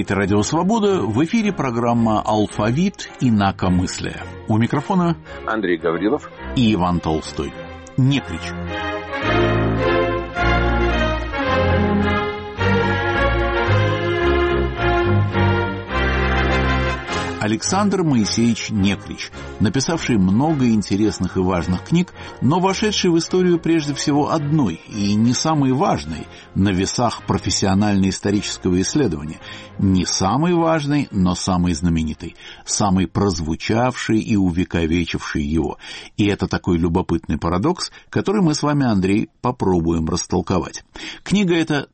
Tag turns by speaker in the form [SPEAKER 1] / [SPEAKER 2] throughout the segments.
[SPEAKER 1] говорит Радио Свобода. В эфире программа «Алфавит. Инакомыслие». У микрофона
[SPEAKER 2] Андрей Гаврилов
[SPEAKER 1] и Иван Толстой. Некрич. Александр Моисеевич Некрич, написавший много интересных и важных книг, но вошедший в историю прежде всего одной, и не самой важной, на весах профессионально-исторического исследования. Не самой важной, но самой знаменитой, самой прозвучавшей и увековечившей его. И это такой любопытный парадокс, который мы с вами, Андрей, попробуем растолковать. Книга эта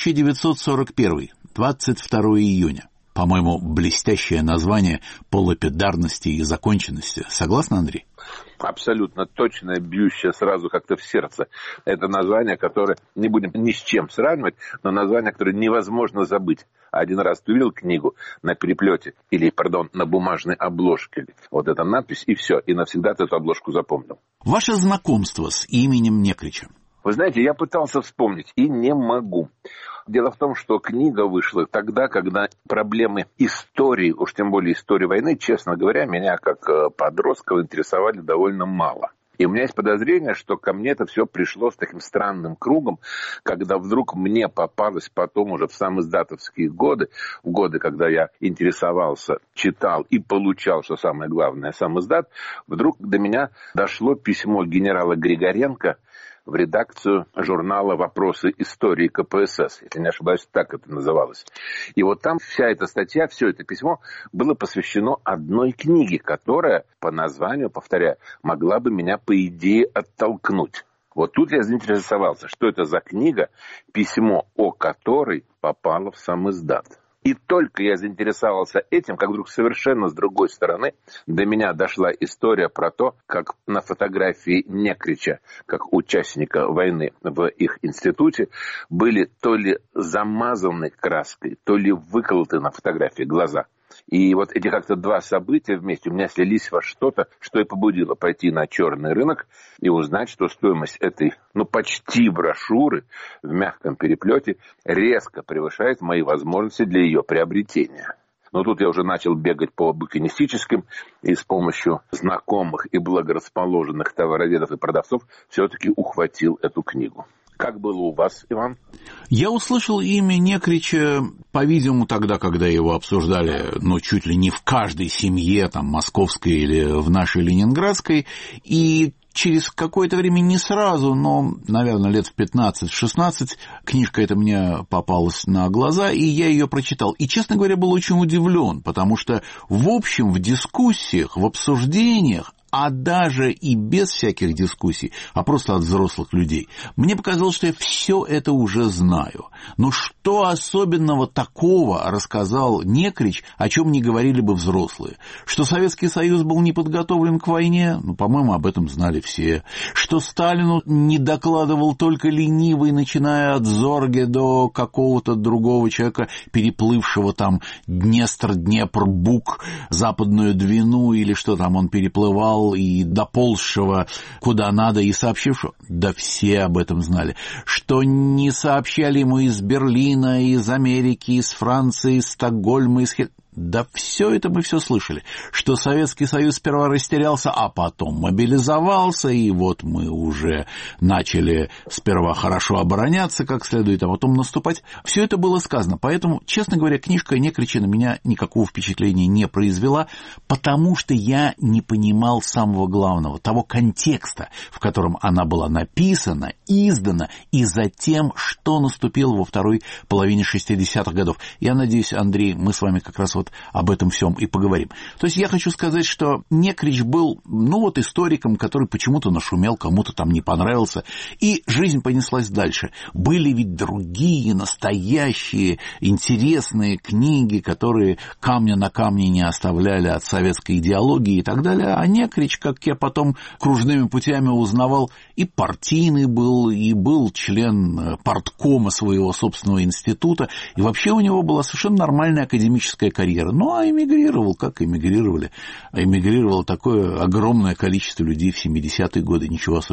[SPEAKER 1] 1941, 22 июня. По-моему, блестящее название по лапидарности и законченности. Согласны, Андрей?
[SPEAKER 2] Абсолютно точное, бьющее сразу как-то в сердце. Это название, которое не будем ни с чем сравнивать, но название, которое невозможно забыть. Один раз ты увидел книгу на переплете, на бумажной обложке. Вот эта надпись, и все. И навсегда ты эту обложку запомнил.
[SPEAKER 1] Ваше знакомство с именем Некрича.
[SPEAKER 2] Вы знаете, я пытался вспомнить и не могу. Дело в том, что книга вышла тогда, когда проблемы истории, уж тем более истории войны, честно говоря, меня как подростка интересовали довольно мало. И у меня есть подозрение, что ко мне это все пришло с таким странным кругом, когда вдруг мне попалось потом уже в самиздатовские годы, в годы, когда я интересовался, читал и получал, что самое главное, самиздат, вдруг до меня дошло письмо генерала Григоренко в редакцию журнала «Вопросы истории КПСС», если не ошибаюсь, так это называлось. И вот там вся эта статья, все это письмо было посвящено одной книге, которая, по названию, повторяю, могла бы меня, по идее, оттолкнуть. Вот тут я заинтересовался, что это за книга, письмо о которой попало в самиздат. И только я заинтересовался этим, как вдруг совершенно с другой стороны до меня дошла история про то, как на фотографии Некрича, как участника войны в их институте, были то ли замазаны краской, то ли выколоты на фотографии глаза. И вот эти как-то два события вместе у меня слились во что-то, что и побудило пойти на черный рынок и узнать, что стоимость этой, почти брошюры в мягком переплете резко превышает мои возможности для ее приобретения. Но тут я уже начал бегать по букинистическим и с помощью знакомых и благорасположенных товароведов и продавцов все-таки ухватил эту книгу. Как было у вас, Иван?
[SPEAKER 1] Я услышал имя Некрича, по-видимому, тогда, когда его обсуждали, чуть ли не в каждой семье, там, московской или в нашей ленинградской, и через какое-то время, не сразу, но, наверное, лет в 15-16, книжка эта мне попалась на глаза, и я ее прочитал. И, честно говоря, был очень удивлен, потому что, в общем, в дискуссиях, в обсуждениях, а даже и без всяких дискуссий, а просто от взрослых людей, мне показалось, что я все это уже знаю. Но что особенного такого рассказал Некрич, о чем не говорили бы взрослые? Что Советский Союз был не подготовлен к войне? По-моему, об этом знали все. Что Сталину не докладывал только ленивый, начиная от Зорге до какого-то другого человека, переплывшего там Днестр, Днепр, Буг, Западную Двину или что там он переплывал, и доползшего куда надо, и сообщившего, да все об этом знали, что не сообщали ему из Берлина, из Америки, из Франции, из Стокгольма, да все это мы все слышали, что Советский Союз сперва растерялся, а потом мобилизовался, и вот мы уже начали сперва хорошо обороняться как следует, а потом наступать. Все это было сказано, поэтому, честно говоря, книжка Некрича на меня никакого впечатления не произвела, потому что я не понимал самого главного, того контекста, в котором она была написана, издана, и затем, что наступило во второй половине 60-х годов. Я надеюсь, Андрей, мы с вами как раз вот об этом всем и поговорим. То есть я хочу сказать, что Некрич был, историком, который почему-то нашумел, кому-то там не понравился, и жизнь понеслась дальше. Были ведь другие, настоящие, интересные книги, которые камня на камне не оставляли от советской идеологии и так далее, а Некрич, как я потом кружными путями узнавал, и партийный был, и был член парткома своего собственного института, и вообще у него была совершенно нормальная академическая карьера. А эмигрировал, как эмигрировали? Эмигрировало такое огромное количество людей в 70-е годы, ничего особенного.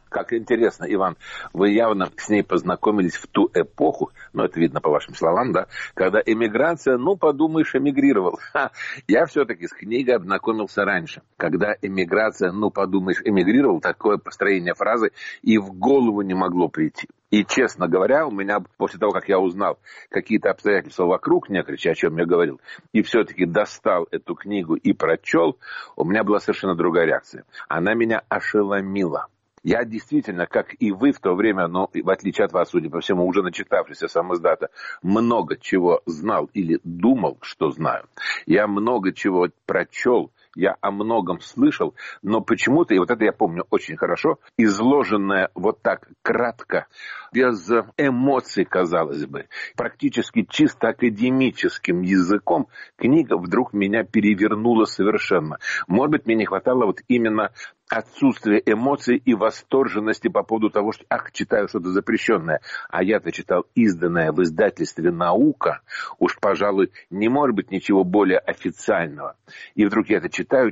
[SPEAKER 2] Как интересно, Иван, вы явно с ней познакомились в ту эпоху, ну, это видно по вашим словам, да, когда эмиграция, ну, подумаешь, эмигрировал. Я все-таки с книгой ознакомился раньше. Когда эмиграция, ну, подумаешь, эмигрировал, такое построение фразы и в голову не могло прийти. И, честно говоря, у меня после того, как я узнал какие-то обстоятельства вокруг Некрича, о чем я говорил, и все-таки достал эту книгу и прочел, у меня была совершенно другая реакция. Она меня ошеломила. Я действительно, как и вы в то время, но в отличие от вас, судя по всему, уже начитавшийся сам издата, много чего знал или думал, что знаю. Я много чего прочел, я о многом слышал, но почему-то, и вот это я помню очень хорошо, изложенное вот так кратко, без эмоций, казалось бы, практически чисто академическим языком, книга вдруг меня перевернула совершенно. Может быть, мне не хватало вот именно отсутствие эмоций и восторженности по поводу того, что, читаю что-то запрещенное. А я-то читал изданное в издательстве «Наука». Уж, пожалуй, не может быть ничего более официального. И вдруг я это читаю,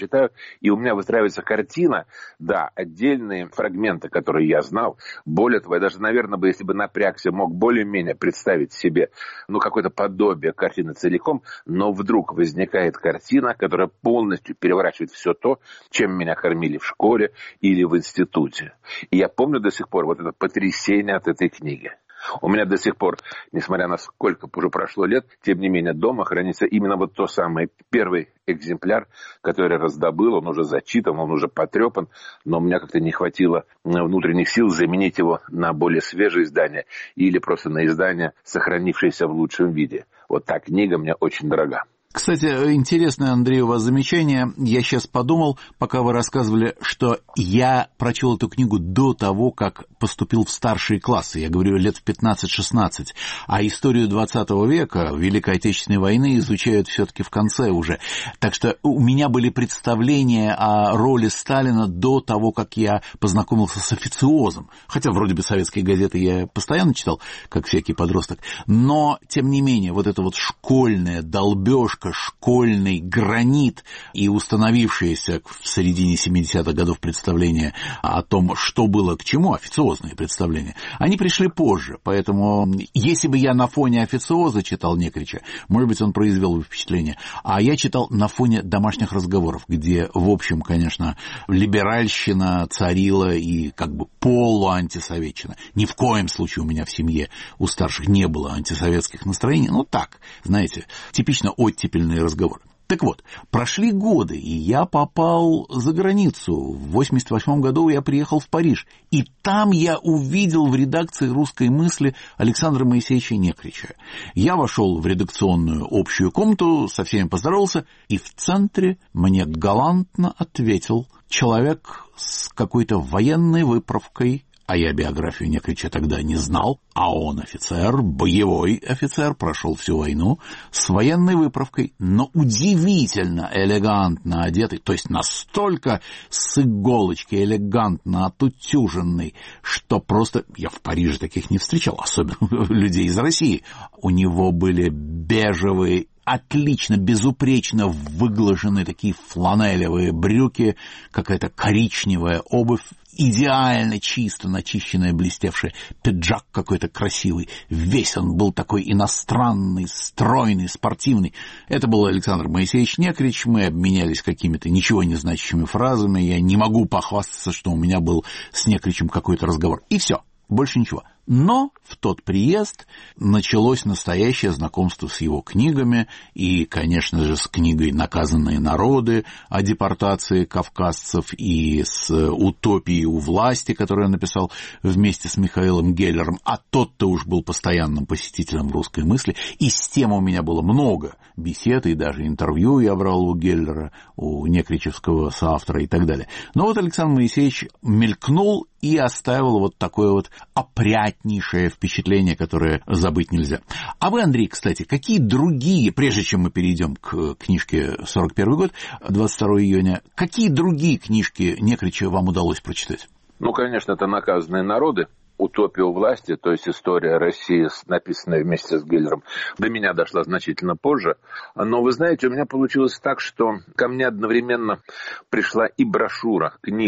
[SPEAKER 2] и у меня выстраивается картина, да, отдельные фрагменты, которые я знал. Более того, я даже, наверное, если бы напрягся, мог более-менее представить себе, какое-то подобие картины целиком, но вдруг возникает картина, которая полностью переворачивает все то, чем меня кормили в школе или в институте. И я помню до сих пор вот это потрясение от этой книги. У меня до сих пор, несмотря на сколько уже прошло лет, тем не менее дома хранится именно вот то самое первый экземпляр, который я раздобыл, он уже зачитан, он уже потрепан, но у меня как-то не хватило внутренних сил заменить его на более свежее издание или просто на издание, сохранившееся в лучшем виде. Вот та книга мне очень дорога.
[SPEAKER 1] Кстати, интересное, Андрей, у вас замечание. Я сейчас подумал, пока вы рассказывали, что я прочел эту книгу до того, как поступил в старшие классы. Я говорю, лет в 15-16. А историю 20 века, Великой Отечественной войны, изучают все-таки в конце уже. Так что у меня были представления о роли Сталина до того, как я познакомился с официозом. Хотя вроде бы советские газеты я постоянно читал, как всякий подросток. Но, тем не менее, вот эта вот школьная долбежка, школьный гранит и установившееся в середине 70-х годов представление о том, что было к чему, официозные представления, они пришли позже. Поэтому, если бы я на фоне официоза читал Некрича, может быть, он произвел бы впечатление. А я читал на фоне домашних разговоров, где, в общем, конечно, либеральщина царила и как бы полуантисоветчина. Ни в коем случае у меня в семье у старших не было антисоветских настроений. Ну так, знаете, типично оттепельный разговор. Так вот, прошли годы, и я попал за границу. В 1988 году я приехал в Париж, и там я увидел в редакции «Русской мысли» Александра Моисеевича Некрича. Я вошел в редакционную общую комнату, со всеми поздоровался, и в центре мне галантно ответил человек с какой-то военной выправкой. А я биографию Некрича тогда не знал, а он офицер, боевой офицер, прошел всю войну, с военной выправкой, но удивительно элегантно одетый, то есть настолько с иголочки элегантно отутюженный, что просто я в Париже таких не встречал, особенно людей из России. У него были бежевые, отлично, безупречно выглаженные такие фланелевые брюки, какая-то коричневая обувь, идеально чисто начищенная, блестевшая, пиджак какой-то красивый. Весь он был такой иностранный, стройный, спортивный. Это был Александр Моисеевич Некрич. Мы обменялись какими-то ничего не значащими фразами. Я не могу похвастаться, что у меня был с Некричем какой-то разговор. И все, больше ничего. Но в тот приезд началось настоящее знакомство с его книгами и, конечно же, с книгой «Наказанные народы» о депортации кавказцев и с «Утопией у власти», которую я написал вместе с Михаилом Геллером, а тот-то уж был постоянным посетителем «Русской мысли», и с тем у меня было много бесед, и даже интервью я брал у Геллера, у некричевского соавтора и так далее. Но вот Александр Моисеевич мелькнул и оставил вот такое вот опрятнейшее впечатление, которое забыть нельзя. А вы, Андрей, кстати, какие другие, прежде чем мы перейдем к книжке «41 год», 22 июня, какие другие книжки Некрича вам удалось прочитать?
[SPEAKER 2] Конечно, это «Наказанные народы», «Утопия у власти», то есть история России, написанная вместе с Геллером, до меня дошла значительно позже. Но, вы знаете, у меня получилось так, что ко мне одновременно пришла и брошюра, книга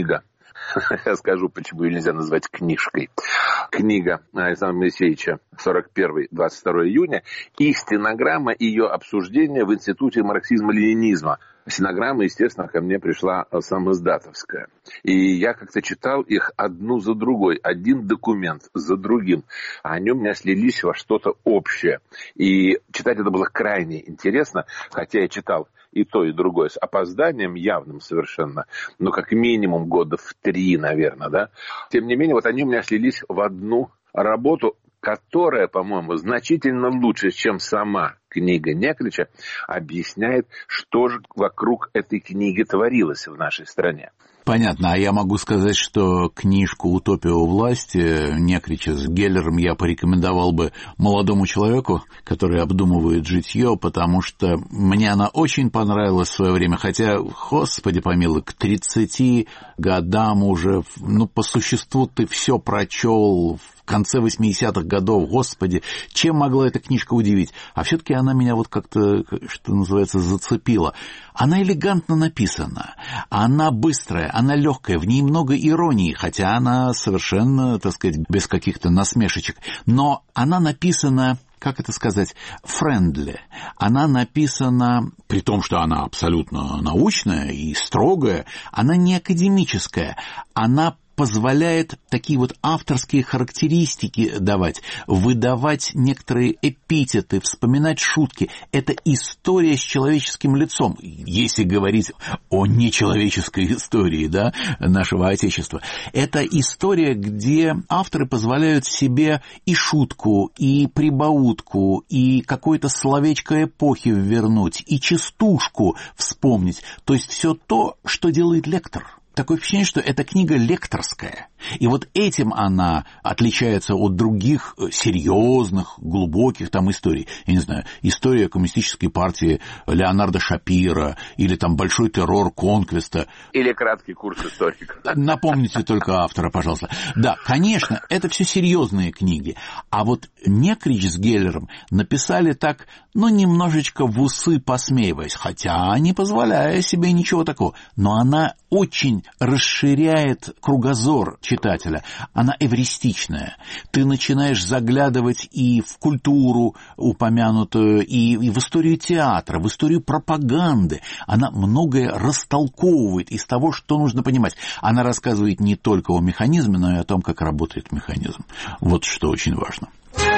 [SPEAKER 2] Я скажу, почему ее нельзя назвать книжкой. Книга Александра Моисеевича 41-22 июня и стенограмма ее обсуждения в Институте марксизма-ленинизма. Стенограмма, естественно, ко мне пришла самоиздатовская. И я как-то читал их одну за другой, один документ за другим. А они у меня слились во что-то общее. И читать это было крайне интересно, хотя я читал и то, и другое с опозданием явным совершенно, ну, как минимум года в 3, наверное, да. Тем не менее, вот они у меня слились в одну работу, которая, по-моему, значительно лучше, чем сама книга Некрича, объясняет, что же вокруг этой книги творилось в нашей стране.
[SPEAKER 1] Понятно. А я могу сказать, что книжку «Утопия у власти» Некрича с Геллером я порекомендовал бы молодому человеку, который обдумывает житье, потому что мне она очень понравилась в свое время. Хотя, господи помилуй, к 30 годам уже, по существу ты все прочел в конце 80-х годов, господи, чем могла эта книжка удивить? А все-таки она меня вот как-то, что называется, зацепила. Она элегантно написана, она быстрая, она легкая, в ней много иронии, хотя она совершенно, так сказать, без каких-то насмешечек. Но она написана, как это сказать, friendly. Она написана, при том, что она абсолютно научная и строгая, она не академическая, она позволяет такие вот авторские характеристики давать, выдавать некоторые эпитеты, вспоминать шутки. Это история с человеческим лицом, если говорить о нечеловеческой истории, да, нашего Отечества. Это история, где авторы позволяют себе и шутку, и прибаутку, и какое-то словечко эпохи ввернуть, и частушку вспомнить. То есть все то, что делает лектор. Такое впечатление, что эта книга лекторская. И вот этим она отличается от других серьезных, глубоких там историй. Я не знаю, история коммунистической партии Леонардо Шапира, или там большой террор Конквеста.
[SPEAKER 2] Или краткий курс историка.
[SPEAKER 1] Напомните только автора, пожалуйста. Да, конечно, это все серьезные книги. А вот Некрич с Геллером написали так, немножечко в усы посмеиваясь, хотя не позволяя себе ничего такого. Но она очень расширяет кругозор читателя. Она эвристичная. Ты начинаешь заглядывать и в культуру упомянутую, и в историю театра, в историю пропаганды. Она многое растолковывает из того, что нужно понимать. Она рассказывает не только о механизме, но и о том, как работает механизм. Вот что очень важно.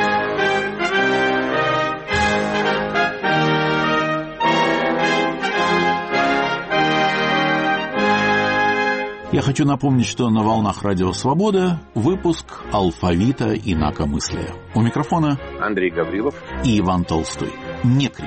[SPEAKER 1] Я хочу напомнить, что на волнах Радио Свобода выпуск «Алфавита инакомыслия». У микрофона
[SPEAKER 2] Андрей Гаврилов
[SPEAKER 1] и Иван Толстой. Некрич.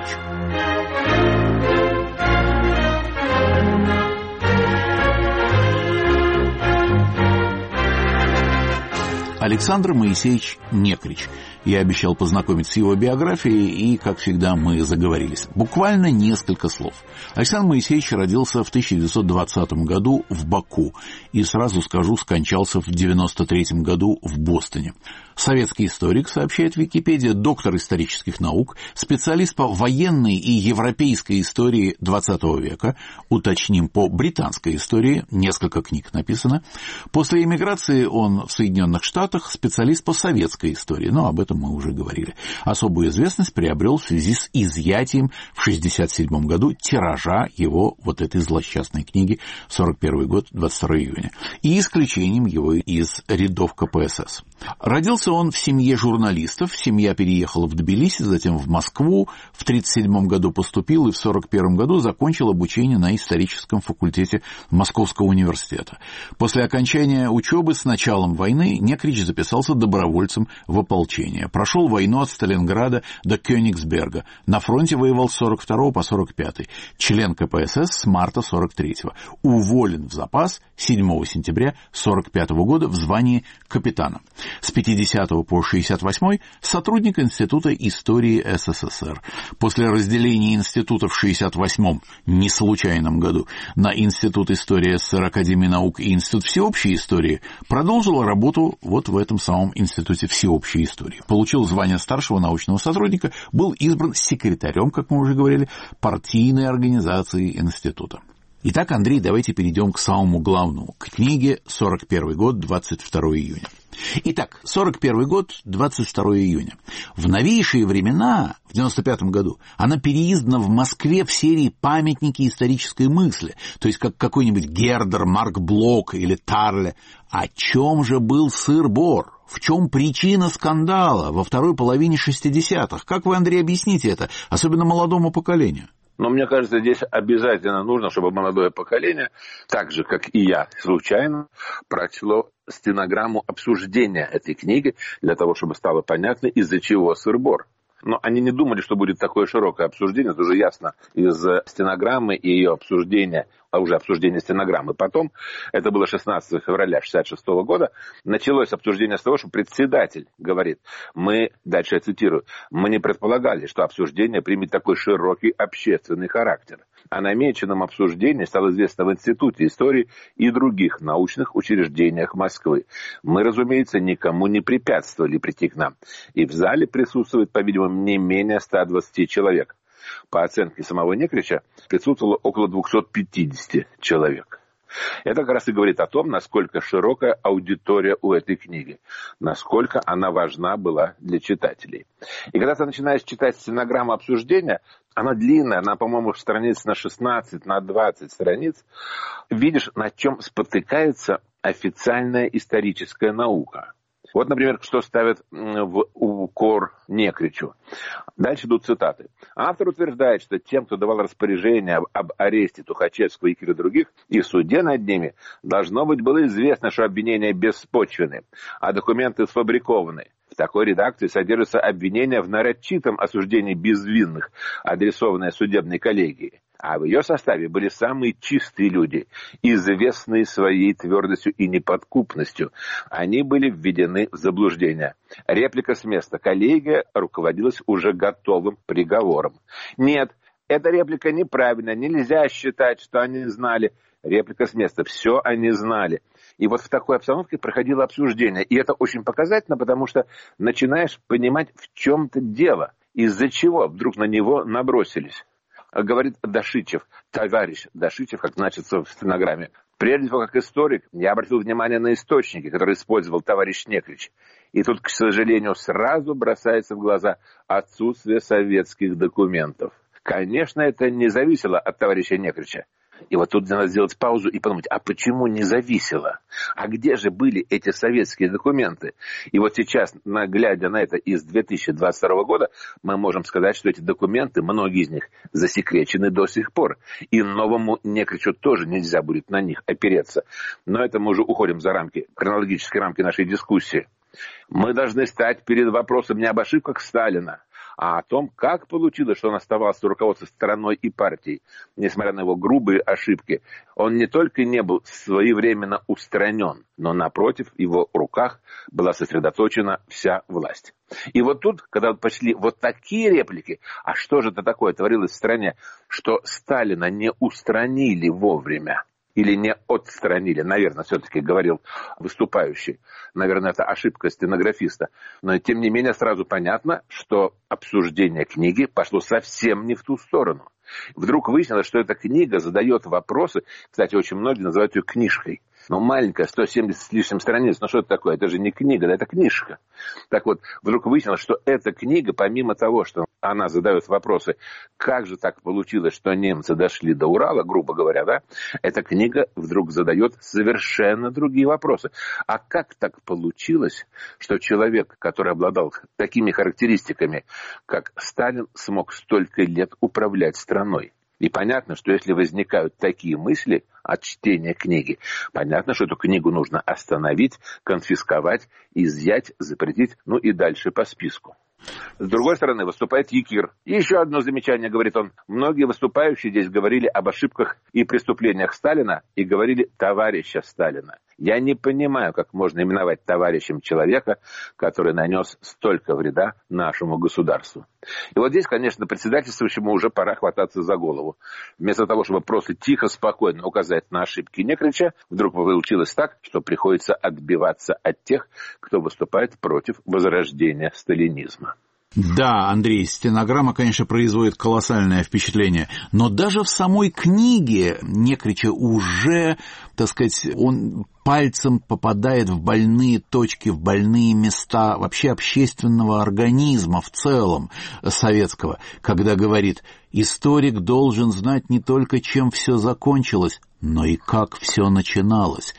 [SPEAKER 1] Александр Моисеевич Некрич. Я обещал познакомить с его биографией, и, как всегда, мы заговорились. Буквально несколько слов. Александр Моисеевич родился в 1920 году в Баку и, сразу скажу, скончался в 1993 году в Бостоне. Советский историк, сообщает Википедия, доктор исторических наук, специалист по военной и европейской истории XX века, уточним, по британской истории, несколько книг написано. После эмиграции он в Соединенных Штатах специалист по советской истории, но об этом мы уже говорили. Особую известность приобрел в связи с изъятием в 1967 году тиража его вот этой злосчастной книги, 41 год, 22 июня, и исключением его из рядов КПСС. Родился он в семье журналистов, семья переехала в Тбилиси, затем в Москву, в 1937 году поступил и в 1941 году закончил обучение на историческом факультете Московского университета. После окончания учебы с началом войны Некрич записался добровольцем в ополчение. Прошел войну от Сталинграда до Кёнигсберга. На фронте воевал с 1942 по 1945. Член КПСС с марта 1943. Уволен в запас 7 сентября 1945 года в звании капитана. С 50 по 68 сотрудник Института истории СССР. После разделения института в 68-м, не случайном году, на Институт истории СССР, Академии наук и Институт всеобщей истории, продолжил работу вот в этом самом Институте всеобщей истории. Получил звание старшего научного сотрудника, был избран секретарем, как мы уже говорили, партийной организации института. Итак, Андрей, давайте перейдем к самому главному, к книге «41 год, 22 июня». Итак, 41 год, 22 июня. В новейшие времена, в 95 году, она переиздана в Москве в серии «Памятники исторической мысли», то есть как какой-нибудь Гердер, Марк Блок или Тарле. О чем же был сыр-бор? В чем причина скандала во второй половине 60-х? Как вы, Андрей, объясните это, особенно молодому поколению?
[SPEAKER 2] Но мне кажется, здесь обязательно нужно, чтобы молодое поколение, так же, как и я, случайно прочло стенограмму обсуждения этой книги, для того, чтобы стало понятно, из-за чего сыр-бор. Но они не думали, что будет такое широкое обсуждение, это уже ясно из стенограммы и ее обсуждения, а уже обсуждение стенограммы. Потом, это было 16 февраля 1966 года, началось обсуждение с того, что председатель говорит, дальше я цитирую, мы не предполагали, что обсуждение примет такой широкий общественный характер. О намеченном обсуждении стало известно в Институте истории и других научных учреждениях Москвы. Мы, разумеется, никому не препятствовали прийти к нам. И в зале присутствует, по-видимому, не менее 120 человек. По оценке самого Некрича, присутствовало около 250 человек. Это как раз и говорит о том, насколько широкая аудитория у этой книги, насколько она важна была для читателей. И когда ты начинаешь читать стенограмму обсуждения, она длинная, она, по-моему, страниц на 16, на 20 страниц, видишь, на чем спотыкается официальная историческая наука. Вот, например, что ставят в укор Некричу. Дальше идут цитаты. Автор утверждает, что тем, кто давал распоряжение об аресте Тухачевского и других, и суде над ними, должно быть было известно, что обвинения беспочвенны, а документы сфабрикованы. В такой редакции содержится обвинение в нарочитом осуждении безвинных, адресованное судебной коллегии. А в ее составе были самые чистые люди, известные своей твердостью и неподкупностью. Они были введены в заблуждение. Реплика с места. Коллегия руководилась уже готовым приговором. Нет, эта реплика неправильна. Нельзя считать, что они знали. Реплика с места. Все они знали. И вот в такой обстановке проходило обсуждение. И это очень показательно, потому что начинаешь понимать, в чем-то дело. Из-за чего вдруг на него набросились. Говорит Дашичев, товарищ Дашичев, как значится в стенограмме. Прежде всего, как историк, я обратил внимание на источники, которые использовал товарищ Некрич. И тут, к сожалению, сразу бросается в глаза отсутствие советских документов. Конечно, это не зависело от товарища Некрича. И вот тут надо сделать паузу и подумать, а почему не зависело? А где же были эти советские документы? И вот сейчас, глядя на это из 2022 года, мы можем сказать, что эти документы, многие из них, засекречены до сих пор. И новому Некричу тоже нельзя будет на них опереться. Но это мы уже уходим за рамки, хронологические рамки нашей дискуссии. Мы должны стать перед вопросом не об ошибках Сталина, а о том, как получилось, что он оставался руководством страной и партией, несмотря на его грубые ошибки. Он не только не был своевременно устранен, но, напротив, в его руках была сосредоточена вся власть. И вот тут, когда пошли вот такие реплики, а что же это такое творилось в стране, что Сталина не устранили вовремя? Или не отстранили, наверное, все-таки говорил выступающий. Наверное, это ошибка стенографиста. Но, тем не менее, сразу понятно, что обсуждение книги пошло совсем не в ту сторону. Вдруг выяснилось, что эта книга задает вопросы. Кстати, очень многие называют ее книжкой. Но маленькая, 170 с лишним страниц. Ну что это такое? Это же не книга, это книжка. Так вот, вдруг выяснилось, что эта книга, помимо того, что она задает вопросы, как же так получилось, что немцы дошли до Урала, грубо говоря, да? Эта книга вдруг задает совершенно другие вопросы. А как так получилось, что человек, который обладал такими характеристиками, как Сталин, смог столько лет управлять страной? И понятно, что если возникают такие мысли от чтения книги, понятно, что эту книгу нужно остановить, конфисковать, изъять, запретить, ну и дальше по списку. С другой стороны, выступает Якир. Еще одно замечание, говорит он. Многие выступающие здесь говорили об ошибках и преступлениях Сталина и говорили товарища Сталина. Я не понимаю, как можно именовать товарищем человека, который нанес столько вреда нашему государству. И вот здесь, конечно, председательствующему уже пора хвататься за голову. Вместо того, чтобы просто тихо, спокойно указать на ошибки Некрича, вдруг получилось так, что приходится отбиваться от тех, кто выступает против возрождения сталинизма.
[SPEAKER 1] Да, Андрей, стенограмма, конечно, производит колоссальное впечатление, но даже в самой книге Некрича уже, так сказать, он пальцем попадает в больные точки, в больные места вообще общественного организма в целом советского, когда говорит: историк должен знать не только, чем все закончилось, но и как все начиналось.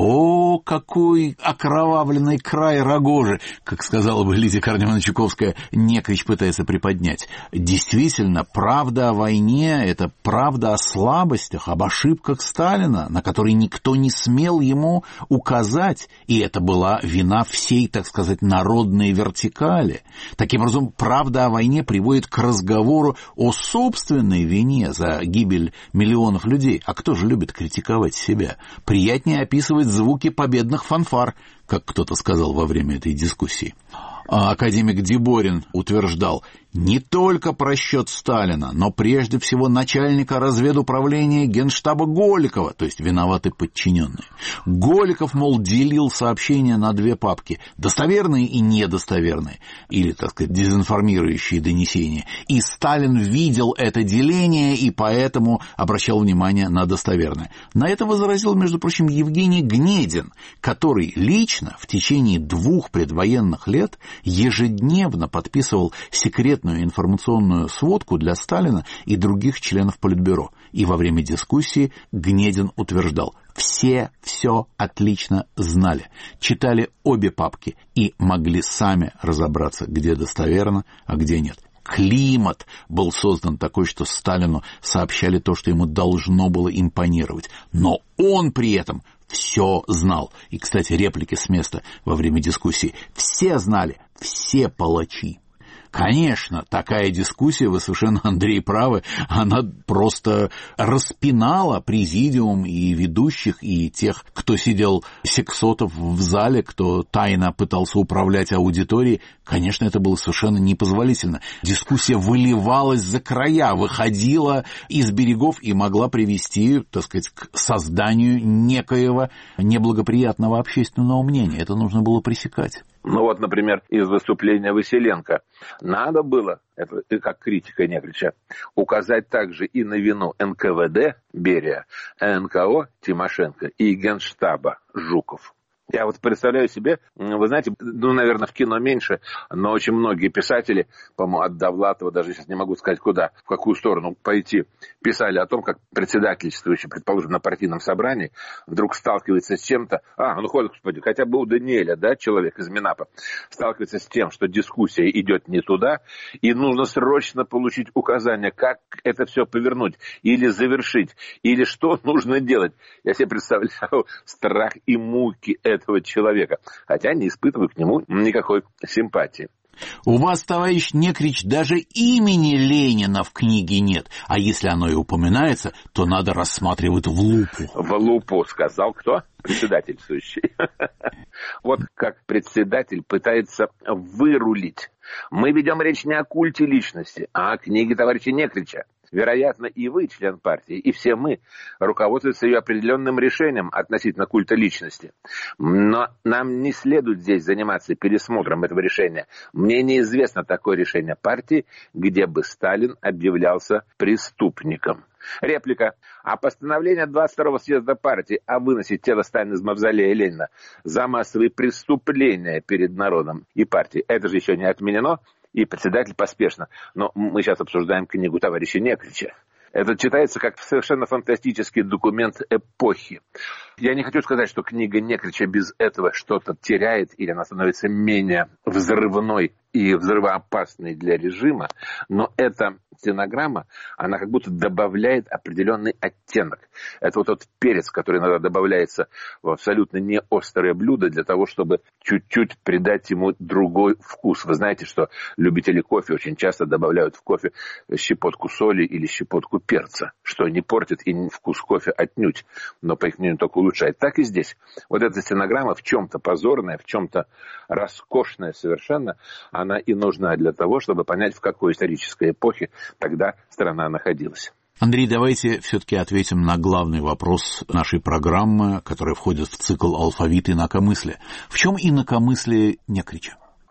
[SPEAKER 1] О, какой окровавленный край рогожи, как сказала бы Лидия Корнеевна Чуковская, Некрич пытается приподнять. Действительно, правда о войне — это правда о слабостях, об ошибках Сталина, на которые никто не смел ему указать, и это была вина всей, так сказать, народной вертикали. Таким образом, правда о войне приводит к разговору о собственной вине за гибель миллионов людей. А кто же любит критиковать себя? Приятнее описывать звуки победных фанфар, как кто-то сказал во время этой дискуссии. А академик Деборин утверждал: не только просчет Сталина, но прежде всего начальника разведуправления Генштаба Голикова, то есть виноваты подчиненные. Голиков, мол, делил сообщения на две папки: достоверные и недостоверные, или, так сказать, дезинформирующие донесения. И Сталин видел это деление и поэтому обращал внимание на достоверное. На это возразил, между прочим, Евгений Гнедин, который лично в течение 2 предвоенных лет ежедневно подписывал секретную информационную сводку для Сталина и других членов Политбюро. И во время дискуссии Гнедин утверждал: все отлично знали, читали обе папки и могли сами разобраться, где достоверно, а где нет. Климат был создан такой, что Сталину сообщали то, что ему должно было импонировать. Но он при этом все знал. И, кстати, реплики с места во время дискуссии: все знали, все палачи. Конечно, такая дискуссия, вы совершенно, Андрей, правы, она просто распинала президиум и ведущих, и тех, кто сидел сексотов в зале, кто тайно пытался управлять аудиторией. Конечно, это было совершенно непозволительно. Дискуссия выливалась за края, выходила из берегов и могла привести, так сказать, к созданию некоего неблагоприятного общественного мнения. Это нужно было пресекать.
[SPEAKER 2] Ну вот, например, из выступления Василенко. Надо было, это как критика Некрича, указать также и на вину НКВД Берия, НКО Тимошенко и Генштаба Жуков. Я вот представляю себе, вы знаете, наверное, в кино меньше, но очень многие писатели, по-моему, от Довлатова, даже сейчас не могу сказать куда, в какую сторону пойти, писали о том, как председательствующий, предположим, на партийном собрании, вдруг сталкивается с чем-то, господи, хотя бы у Даниэля, да, человек из Минапа, сталкивается с тем, что дискуссия идет не туда, и нужно срочно получить указания, как это все повернуть, или завершить, или что нужно делать. Я себе представляю страх и муки этого человека, хотя не испытываю к нему никакой симпатии.
[SPEAKER 1] У вас, товарищ Некрич, даже имени Ленина в книге нет, а если оно и упоминается, то надо рассматривать в лупу.
[SPEAKER 2] В лупу, сказал кто? Председательствующий. Вот как председатель пытается вырулить. Мы ведем речь не о культе личности, а о книге товарища Некрича. Вероятно, и вы, член партии, и все мы руководствуемся ее определенным решением относительно культа личности. Но нам не следует здесь заниматься пересмотром этого решения. Мне неизвестно такое решение партии, где бы Сталин объявлялся преступником. Реплика. А постановление 22-го съезда партии о выносе тела Сталина из мавзолея Ленина за массовые преступления перед народом и партией, это же еще не отменено. И председатель поспешно. Но мы сейчас обсуждаем книгу товарища Некрича. Это читается как совершенно фантастический документ эпохи. Я не хочу сказать, что книга Некрича без этого что-то теряет, или она становится менее взрывной и взрывоопасной для режима, но эта стенограмма, она как будто добавляет определенный оттенок. Это вот тот перец, который иногда добавляется в абсолютно не острое блюдо для того, чтобы чуть-чуть придать ему другой вкус. Вы знаете, что любители кофе очень часто добавляют в кофе щепотку соли или щепотку перца, что не портит и вкус кофе отнюдь, но, по их мнению, только улучшает. Так и здесь. Вот эта стенограмма в чем-то позорная, в чем-то роскошная совершенно, она и нужна для того, чтобы понять, в какой исторической эпохе тогда страна находилась.
[SPEAKER 1] Андрей, давайте все-таки ответим на главный вопрос нашей программы, которая входит в цикл «Алфавит инакомыслия». В чем инакомыслие Некрича?
[SPEAKER 2] В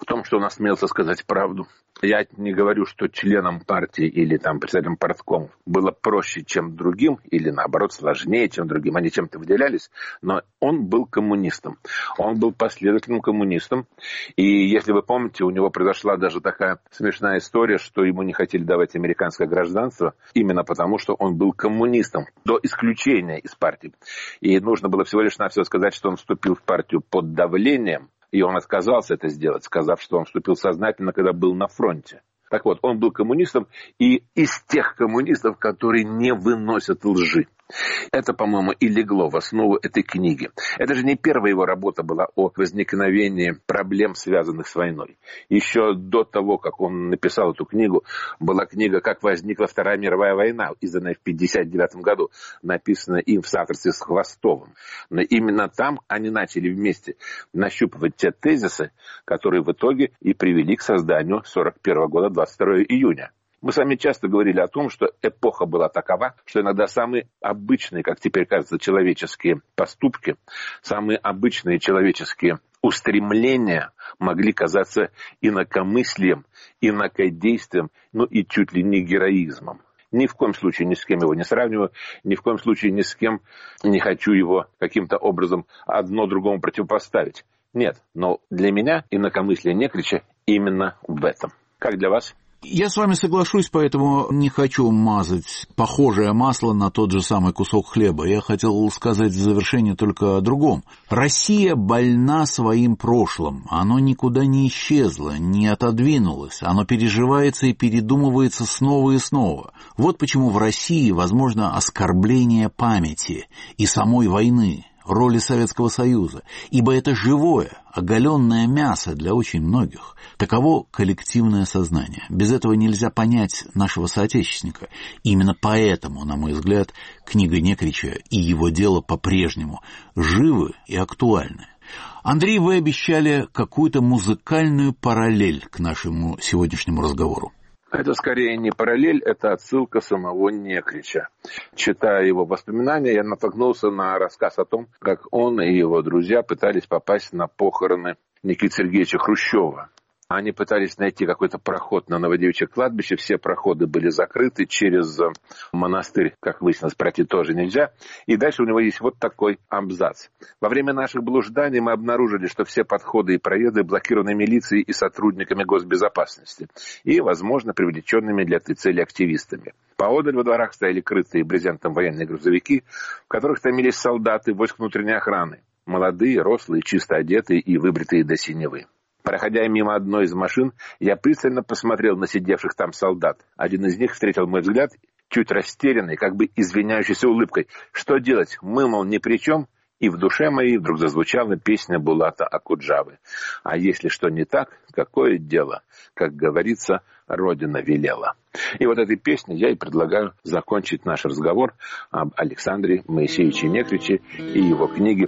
[SPEAKER 2] в том, что он осмелился сказать правду. Я не говорю, что членам партии или там представителям парткомов было проще, чем другим, или наоборот сложнее, чем другим. Они чем-то выделялись, но он был коммунистом. Он был последовательным коммунистом. И если вы помните, у него произошла даже такая смешная история, что ему не хотели давать американское гражданство, именно потому, что он был коммунистом до исключения из партии. И нужно было всего лишь навсего сказать, что он вступил в партию под давлением, и он отказался это сделать, сказав, что он вступил сознательно, когда был на фронте. Так вот, он был коммунистом и из тех коммунистов, которые не выносят лжи. Это, по-моему, и легло в основу этой книги. Это же не первая его работа была о возникновении проблем, связанных с войной. Еще до того, как он написал эту книгу, была книга «Как возникла Вторая мировая война», изданная в 1959 году, написанная им в соавторстве с Хвостовым. Но именно там они начали вместе нащупывать те тезисы, которые в итоге и привели к созданию 1941 года 22 июня. Мы с вами часто говорили о том, что эпоха была такова, что иногда самые обычные, как теперь кажется, человеческие поступки, самые обычные человеческие устремления могли казаться инакомыслием, инакодействием, ну и чуть ли не героизмом. Ни в коем случае ни с кем его не сравниваю, ни в коем случае ни с кем не хочу его каким-то образом одно другому противопоставить. Нет, но для меня инакомыслие Некрича именно в этом. Как для вас?
[SPEAKER 1] Я с вами соглашусь, поэтому не хочу мазать похожее масло на тот же самый кусок хлеба. Я хотел сказать в завершение только о другом. Россия больна своим прошлым. Оно никуда не исчезло, не отодвинулось. Оно переживается и передумывается снова и снова. Вот почему в России возможно оскорбление памяти и самой войны, роли Советского Союза, ибо это живое, оголенное мясо для очень многих. Таково коллективное сознание. Без этого нельзя понять нашего соотечественника. Именно поэтому, на мой взгляд, книга Некрича и его дело по-прежнему живы и актуальны. Андрей, вы обещали какую-то музыкальную параллель к нашему сегодняшнему разговору.
[SPEAKER 2] Это скорее не параллель, это отсылка самого Некрича. Читая его воспоминания, я натолкнулся на рассказ о том, как он и его друзья пытались попасть на похороны Никиты Сергеевича Хрущева. Они пытались найти какой-то проход на Новодевичье кладбище, все проходы были закрыты, через монастырь, как выяснилось, пройти тоже нельзя. И дальше у него есть вот такой абзац. Во время наших блужданий мы обнаружили, что все подходы и проезды блокированы милицией и сотрудниками госбезопасности, и, возможно, привлеченными для этой цели активистами. Поодаль во дворах стояли крытые брезентом военные грузовики, в которых томились солдаты войск внутренней охраны. Молодые, рослые, чисто одетые и выбритые до синевы. Проходя мимо одной из машин, я пристально посмотрел на сидевших там солдат. Один из них встретил мой взгляд, чуть растерянный, как бы извиняющейся улыбкой. Что делать? Мы, мол, ни при чем. И в душе моей вдруг зазвучала песня Булата Акуджавы. А если что не так, какое дело? Как говорится, Родина велела. И вот этой песней я и предлагаю закончить наш разговор об Александре Моисеевиче Некриче и его книге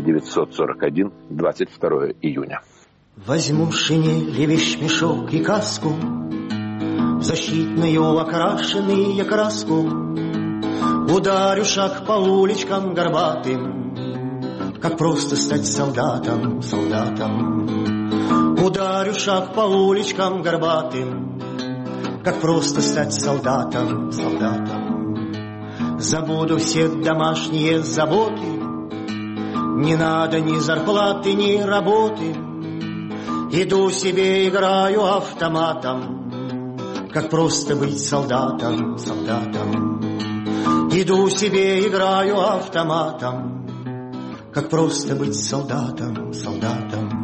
[SPEAKER 2] 1941, 22 июня.
[SPEAKER 3] Возьму шинель, вещмешок и каску, в защитную окрашенные краску, ударю шаг по уличкам горбатым, как просто стать солдатом, солдатом. Ударю шаг по уличкам горбатым, как просто стать солдатом, солдатом. Забуду все домашние заботы, не надо ни зарплаты, ни работы. Иду себе, играю автоматом, как просто быть солдатом, солдатом. Иду себе, играю автоматом, как просто быть солдатом, солдатом.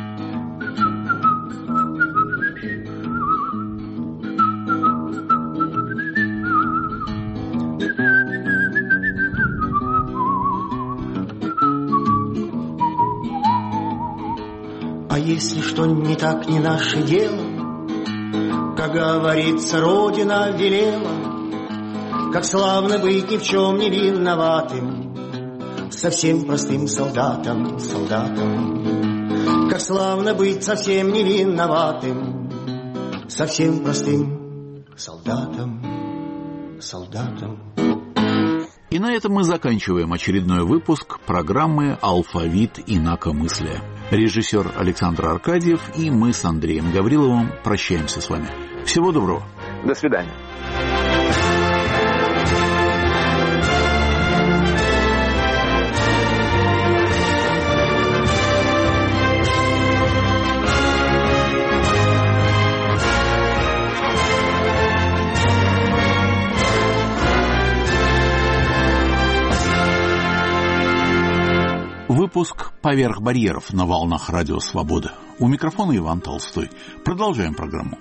[SPEAKER 3] А если что не так, не наше дело, как говорится, Родина велела, как славно быть ни в чем не виноватым, совсем простым солдатом, солдатом. Как славно быть совсем не виноватым, совсем простым солдатом, солдатом.
[SPEAKER 1] И на этом мы заканчиваем очередной выпуск программы «Алфавит инакомыслия». Режиссер Александр Аркадьев и мы с Андреем Гавриловым прощаемся с вами. Всего доброго.
[SPEAKER 2] До свидания.
[SPEAKER 1] Выпуск «Поверх барьеров» на волнах Радио Свобода. У микрофона Иван Толстой. Продолжаем программу.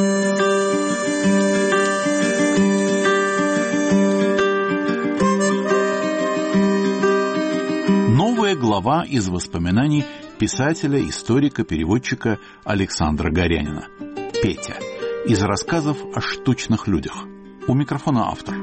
[SPEAKER 1] Новая глава из воспоминаний писателя, историка, переводчика Александра Горянина. Петя. Из рассказов о штучных людях. У микрофона автор.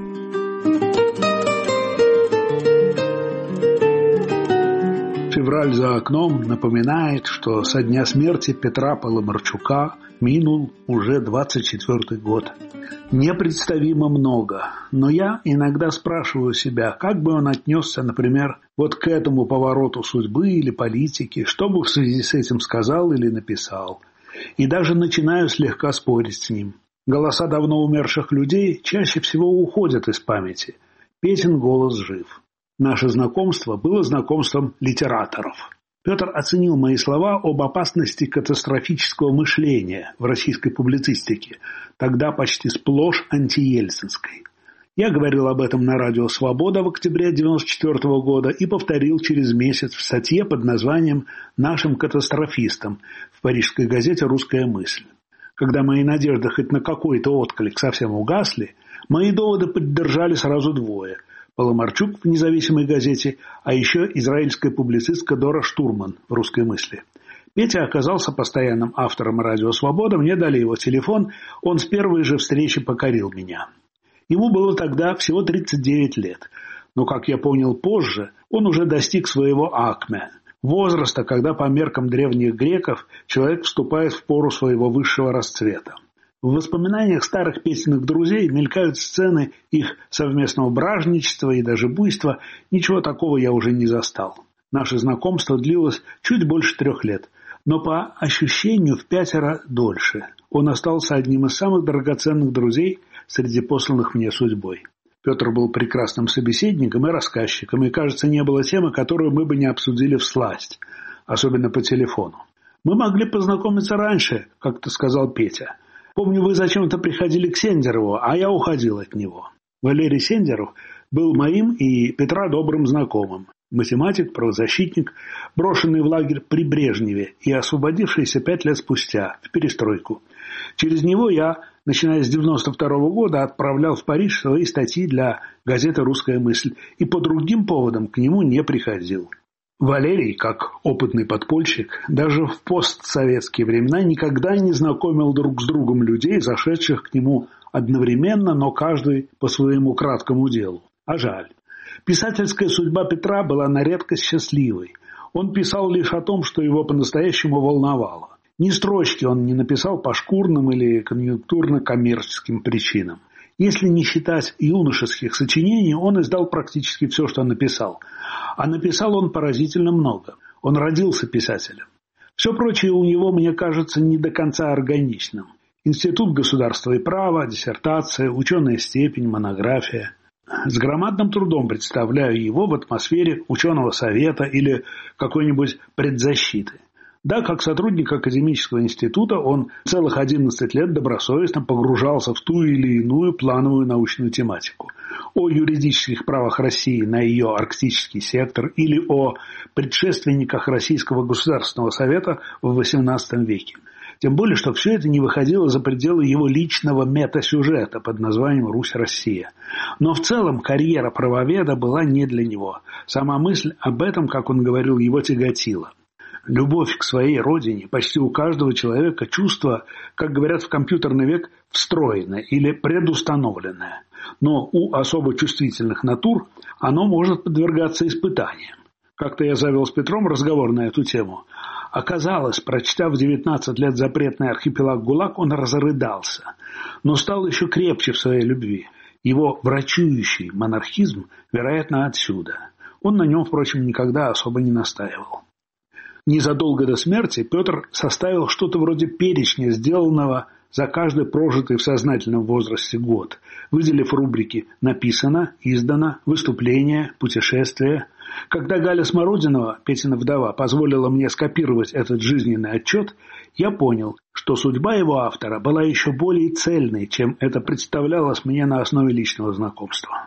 [SPEAKER 4] Февраль за окном напоминает, что со дня смерти Петра Паламарчука минул уже 24-й год. Непредставимо много, но я иногда спрашиваю себя, как бы он отнесся, например, вот к этому повороту судьбы или политики, что бы в связи с этим сказал или написал. И даже начинаю слегка спорить с ним. Голоса давно умерших людей чаще всего уходят из памяти. Петин голос жив. Наше знакомство было знакомством литераторов. Петр оценил мои слова об опасности катастрофического мышления в российской публицистике, тогда почти сплошь антиельцинской. Я говорил об этом на радио «Свобода» в октябре 1994 года и повторил через месяц в статье под названием «Нашим катастрофистам» в парижской газете «Русская мысль». Когда мои надежды хоть на какой-то отклик совсем угасли, мои доводы поддержали сразу двое – Паламарчук в «Независимой газете», а еще израильская публицистка Дора Штурман в «Русской мысли». Петя оказался постоянным автором «Радио Свобода», мне дали его телефон, он с первой же встречи покорил меня. Ему было тогда всего 39 лет, но, как я понял позже, он уже достиг своего акме, возраста, когда по меркам древних греков человек вступает в пору своего высшего расцвета. В воспоминаниях старых Петиных друзей мелькают сцены их совместного бражничества и даже буйства. Ничего такого я уже не застал. Наше знакомство длилось чуть больше 3 лет, но по ощущению в 5 раз дольше. Он остался одним из самых драгоценных друзей среди посланных мне судьбой. Петр был прекрасным собеседником и рассказчиком, и, кажется, не было темы, которую мы бы не обсудили всласть, особенно по телефону. «Мы могли познакомиться раньше», — как-то сказал Петя. «Помню, вы зачем-то приходили к Сендерову, а я уходил от него». Валерий Сендеров был моим и Петра добрым знакомым. Математик, правозащитник, брошенный в лагерь при Брежневе и освободившийся 5 лет спустя, в перестройку. Через него я, начиная с 1992 года, отправлял в Париж свои статьи для газеты «Русская мысль» и по другим поводам к нему не приходил. Валерий, как опытный подпольщик, даже в постсоветские времена никогда не знакомил друг с другом людей, зашедших к нему одновременно, но каждый по своему краткому делу. А жаль. Писательская судьба Петра была на редкость счастливой. Он писал лишь о том, что его по-настоящему волновало. Ни строчки он не написал по шкурным или конъюнктурно-коммерческим причинам. Если не считать юношеских сочинений, он издал практически все, что написал. А написал он поразительно много. Он родился писателем. Все прочее у него, мне кажется, не до конца органичным. Институт государства и права, диссертация, ученая степень, монография. С громадным трудом представляю его в атмосфере ученого совета или какой-нибудь предзащиты. Да, как сотрудник академического института он целых 11 лет добросовестно погружался в ту или иную плановую научную тематику. О юридических правах России на ее арктический сектор или о предшественниках Российского государственного совета в XVIII веке. Тем более, что все это не выходило за пределы его личного метасюжета под названием «Русь-Россия». Но в целом карьера правоведа была не для него. Сама мысль об этом, как он говорил, его тяготила. Любовь к своей родине почти у каждого человека чувство, как говорят в компьютерный век, встроенное или предустановленное. Но у особо чувствительных натур оно может подвергаться испытаниям. Как-то я завел с Петром разговор на эту тему. Оказалось, прочитав в 19 лет запретный архипелаг ГУЛАГ, он разрыдался, но стал еще крепче в своей любви. Его врачующий монархизм, вероятно, отсюда. Он на нем, впрочем, никогда особо не настаивал. Незадолго до смерти Петр составил что-то вроде перечня сделанного за каждый прожитый в сознательном возрасте год, выделив рубрики «Написано», «Издано», «Выступление», «Путешествие». Когда Галя Смородинова, Петина вдова, позволила мне скопировать этот жизненный отчет, я понял, что судьба его автора была еще более цельной, чем это представлялось мне на основе личного знакомства.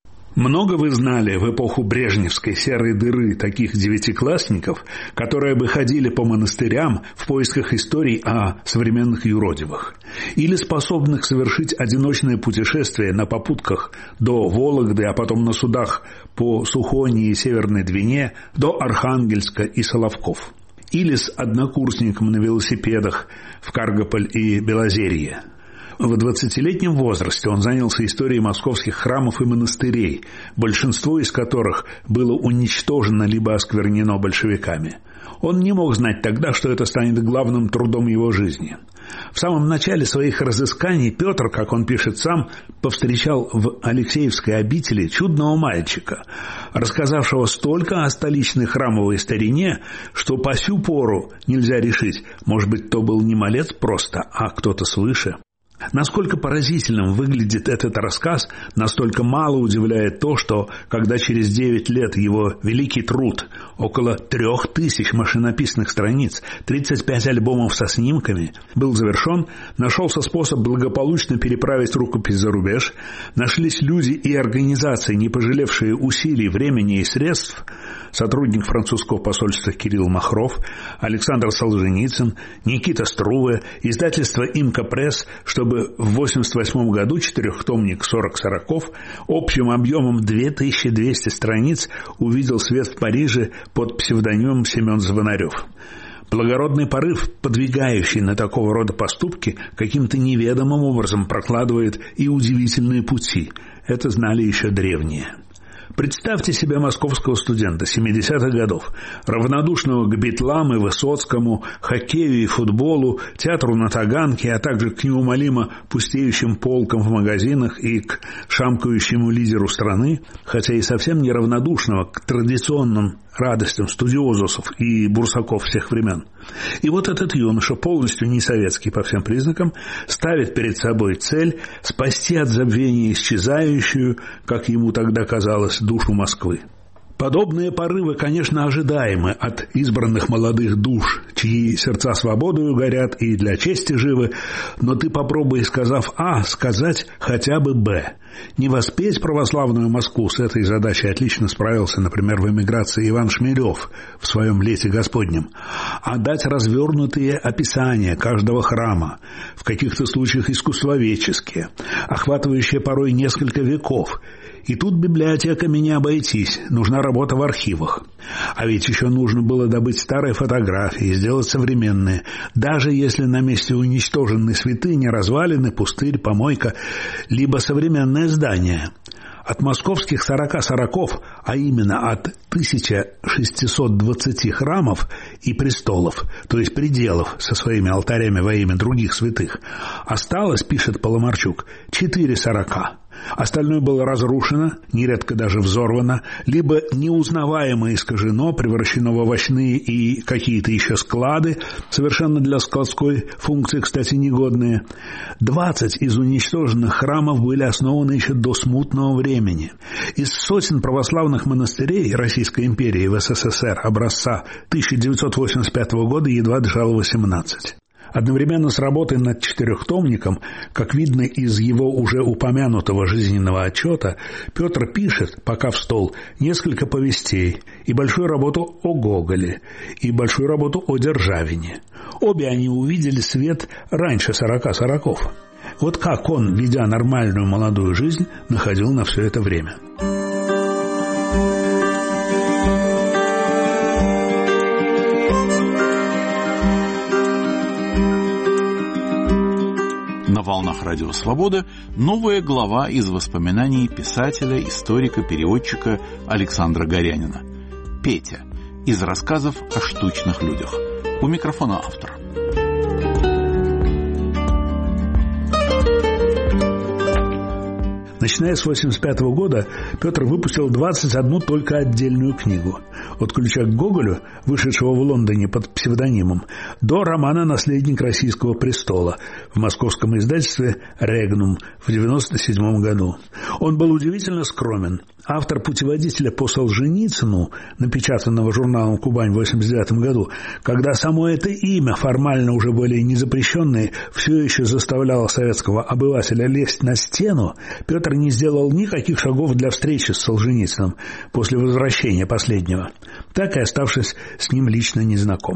[SPEAKER 4] Много вы знали в эпоху брежневской серой дыры таких девятиклассников, которые бы ходили по монастырям в поисках историй о современных юродивых, или способных совершить одиночное путешествие на попутках до Вологды, а потом на судах по Сухони и Северной Двине до Архангельска и Соловков, или с однокурсником на велосипедах в Каргополь и Белозерье. В 20-летнем возрасте он занялся историей московских храмов и монастырей, большинство из которых было уничтожено либо осквернено большевиками. Он не мог знать тогда, что это станет главным трудом его жизни. В самом начале своих разысканий Петр, как он пишет сам, повстречал в Алексеевской обители чудного мальчика, рассказавшего столько о столичной храмовой старине, что по сю пору нельзя решить, может быть, то был не малец просто, а кто-то свыше. Насколько поразительным выглядит этот рассказ, настолько мало удивляет то, что, когда через 9 лет его великий труд, около 3000 машинописных страниц, 35 альбомов со снимками, был завершен, нашелся способ благополучно переправить рукопись за рубеж, нашлись люди и организации, не пожалевшие усилий, времени и средств, сотрудник французского посольства Кирилл Махров, Александр Солженицын, Никита Струве, издательство «Имка Пресс», чтобы в 1988 году четырехтомник 40 сороков общим объемом 2200 страниц увидел свет в Париже под псевдонимом Семен Звонарев. Благородный порыв, подвигающий на такого рода поступки, каким-то неведомым образом прокладывает и удивительные пути. Это знали еще древние. Представьте себе московского студента 70-х годов, равнодушного к битлам и Высоцкому, хоккею и футболу, театру на Таганке, а также к неумолимо пустеющим полкам в магазинах и к шамкающему лидеру страны, хотя и совсем не равнодушного к традиционным радостям студиозусов и бурсаков всех времен. И вот этот юноша, полностью не советский по всем признакам, ставит перед собой цель спасти от забвения исчезающую, как ему тогда казалось, душу Москвы. Подобные порывы, конечно, ожидаемы от избранных молодых душ, чьи сердца свободою горят и для чести живы, но ты попробуй, сказав «А», сказать хотя бы «Б». Не воспеть православную Москву, с этой задачей отлично справился, например, в эмиграции Иван Шмелев в своем «Лете Господнем», а дать развернутые описания каждого храма, в каких-то случаях искусствоведческие, охватывающие порой несколько веков. И тут библиотеками не обойтись, нужна работа в архивах. А ведь еще нужно было добыть старые фотографии, сделать современные, даже если на месте уничтоженной святыни развалины, пустырь, помойка, либо современное здание. От московских 40 сороков, а именно от 1620 храмов и престолов, то есть пределов со своими алтарями во имя других святых, осталось, пишет Паламарчук, 4 сорока. Остальное было разрушено, нередко даже взорвано, либо неузнаваемо искажено, превращено в овощные и какие-то еще склады, совершенно для складской функции, кстати, негодные. 20 из уничтоженных храмов были основаны еще до смутного времени. Из сотен православных монастырей Российской империи в СССР образца 1985 года едва дышало 18. Одновременно с работой над четырехтомником, как видно из его уже упомянутого жизненного отчета, Петр пишет, пока в стол, несколько повестей и большую работу о Гоголе, и большую работу о Державине. Обе они увидели свет раньше 40 сороков. Вот как он, ведя нормальную молодую жизнь, находил на все это время.
[SPEAKER 1] На волнах Радио Свобода новая глава из воспоминаний писателя, историка, переводчика Александра Горянина. «Петя» из рассказов о штучных людях. У микрофона автор.
[SPEAKER 4] Начиная с 1985 года Петр выпустил 21 только отдельную книгу. От «Ключа к Гоголю», вышедшего в Лондоне под псевдонимом, до романа «Наследник российского престола» в московском издательстве «Регнум» в 1997 году. Он был удивительно скромен. Автор путеводителя по Солженицыну, напечатанного журналом «Кубань» в 1989 году, когда само это имя, формально уже более не запрещенное, все еще заставляло советского обывателя лезть на стену, Петр не сделал никаких шагов для встречи с Солженицыным после возвращения последнего, так и оставшись с ним лично незнаком.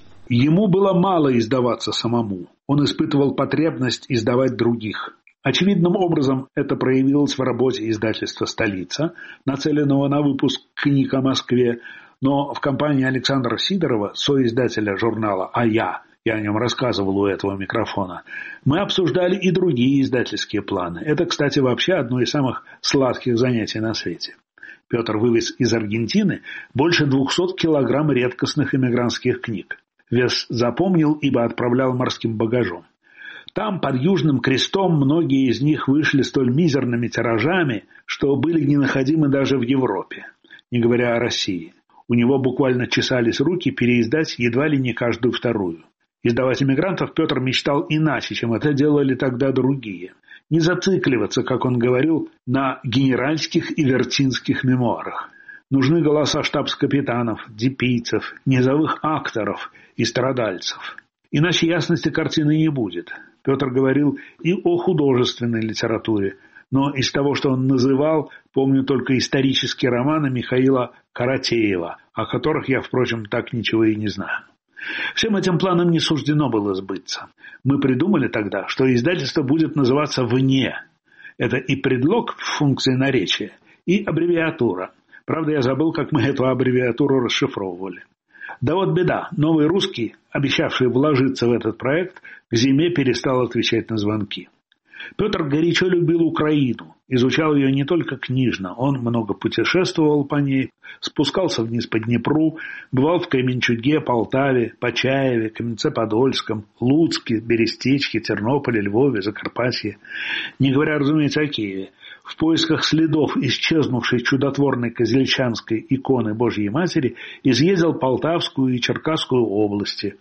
[SPEAKER 4] Ему было мало издаваться самому. Он испытывал потребность издавать других. Очевидным образом это проявилось в работе издательства «Столица», нацеленного на выпуск книг о Москве, но в компании Александра Сидорова, соиздателя журнала «А я о нем рассказывал у этого микрофона, мы обсуждали и другие издательские планы. Это, кстати, вообще одно из самых сладких занятий на свете. Петр вывез из Аргентины больше 200 килограмм редкостных эмигрантских книг. Вес запомнил, ибо отправлял морским багажом. Там, под Южным Крестом, многие из них вышли столь мизерными тиражами, что были ненаходимы даже в Европе, не говоря о России. У него буквально чесались руки переиздать едва ли не каждую вторую. Издавать эмигрантов Петр мечтал иначе, чем это делали тогда другие. Не зацикливаться, как он говорил, на генеральских и вертинских мемуарах. Нужны голоса штабс-капитанов, депийцев, низовых акторов и страдальцев. Иначе ясности картины не будет. Петр говорил и о художественной литературе, но из того, что он называл, помню только исторические романы Михаила Каратеева, о которых я, впрочем, так ничего и не знаю. Всем этим планам не суждено было сбыться. Мы придумали тогда, что издательство будет называться «Вне». Это и предлог в функции наречия, и аббревиатура. Правда, я забыл, как мы эту аббревиатуру расшифровывали. Да вот беда, новый русский, обещавший вложиться в этот проект, к зиме перестал отвечать на звонки. Петр горячо любил Украину, изучал ее не только книжно, он много путешествовал по ней, спускался вниз по Днепру, бывал в Кременчуге, Полтаве, Почаеве, Каменце-Подольском, Луцке, Берестечке, Тернополе, Львове, Закарпатье, не говоря, разумеется, о Киеве. В поисках следов исчезнувшей чудотворной козельчанской иконы Божьей Матери изъездил Полтавскую и Черкасскую области.